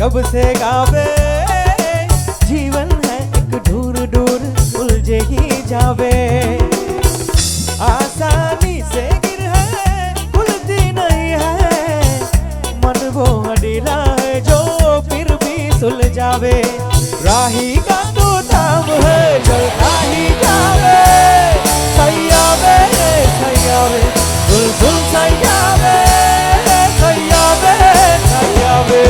कब से गावे, जीवन है एक दूर दूर उलझे ही जावे। आसानी से गिर है खुलती नहीं है, मन वो अड़ीला है जो फिर भी सुलझावे। राही का तो दाम है चलता ही जावे, सैयावे सैयावे सुल सुल सैयावे सैयावे सैयावे।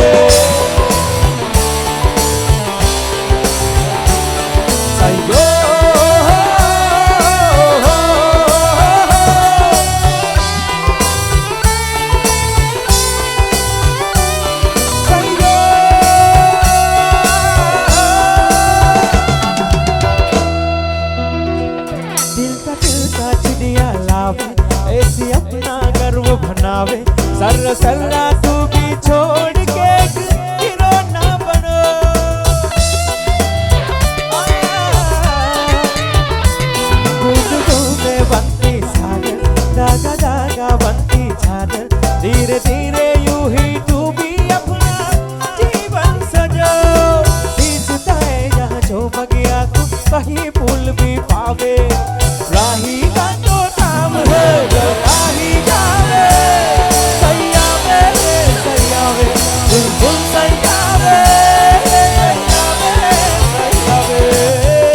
ऐसी अपना गर्व बनावे, सर्रा सर्रा तू भी छोड़ के हीरो ना बनो। बूंद में बनती सागर, धागा धागा बनती चादर, धीरे धीरे यूं ही तू भी अपना जीवन सजो। सींचता है यहाँ जो बगिया तू कहीं फूल भी पावे। राही का तो नाम है राही जावे, सैयावे सैयावे बुलबुल सैयावे सैयावे सैयावे।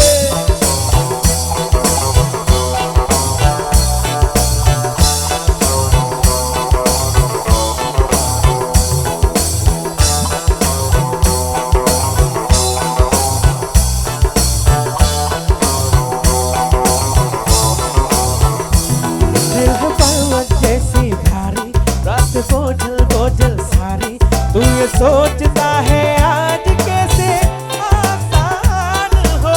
बोझल बोझल सारी तू ये सोचता है आज कैसे आसान हो।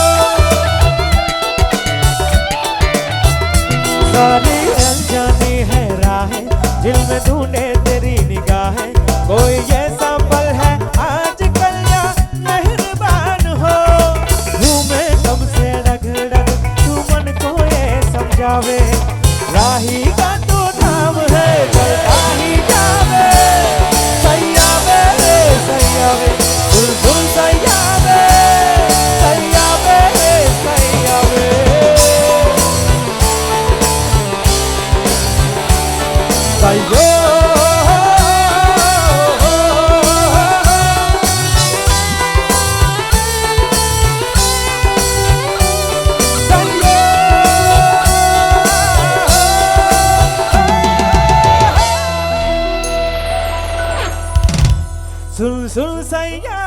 सारी अनजानी है राहें जिनमें ढूंढे तेरी निगाहें, कोई ऐसा पल है आज कल या मेहरबान हो। घूमे कब से रग रग तू मन को ये समझावे। राही का तो नाम है चलता ही जावे, सैयावे सैयावे बुलबुल सैयावे सैयावे सैयावे। सैयो सुन सुन सैया